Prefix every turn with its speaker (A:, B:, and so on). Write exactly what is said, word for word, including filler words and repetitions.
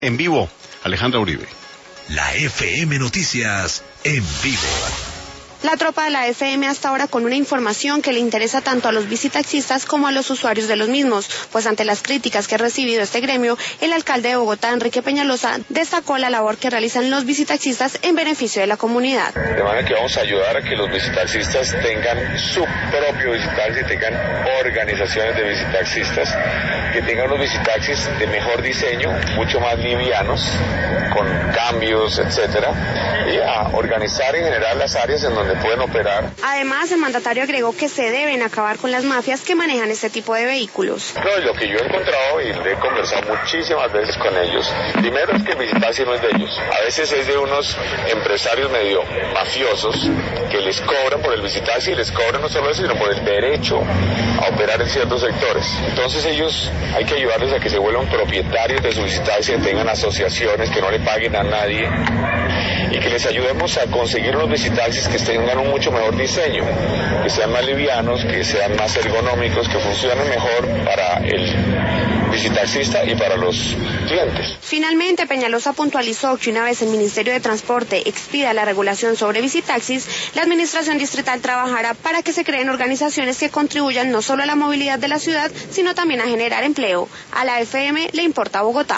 A: En vivo, Alejandra Uribe.
B: La F M Noticias en vivo.
C: La tropa de la F M hasta ahora con una información que le interesa tanto a los bicitaxistas como a los usuarios de los mismos, pues ante las críticas que ha recibido este gremio, el alcalde de Bogotá, Enrique Peñalosa, destacó la labor que realizan los bicitaxistas en beneficio de la comunidad.
D: De manera que vamos a ayudar a que los bicitaxistas tengan su propio bicitaxi, tengan organizaciones de bicitaxistas, que tengan unos bicitaxis de mejor diseño, mucho más livianos, con cambios, etcétera, y a organizar en general las áreas en donde pueden operar.
C: Además, el mandatario agregó que se deben acabar con las mafias que manejan este tipo de vehículos.
D: No, lo que yo he encontrado y he conversado muchísimas veces con ellos, primero es que el bicitaxi no es de ellos, a veces es de unos empresarios medio mafiosos que les cobran por el bicitaxi y les cobran no solo eso, sino por el derecho a operar en ciertos sectores. Entonces ellos hay que ayudarles a que se vuelvan propietarios de su bicitaxi, que tengan asociaciones, que no le paguen a nadie y que les ayudemos a conseguir unos bicitaxis que tengan un mucho mejor diseño, que sean más livianos, que sean más ergonómicos, que funcionen mejor para el bicitaxista y para los clientes.
C: Finalmente, Peñalosa puntualizó que una vez el Ministerio de Transporte expida la regulación sobre bicitaxis, la Administración Distrital trabajará para que se creen organizaciones que contribuyan no solo a la movilidad de la ciudad, sino también a generar empleo. A la F M le importa Bogotá.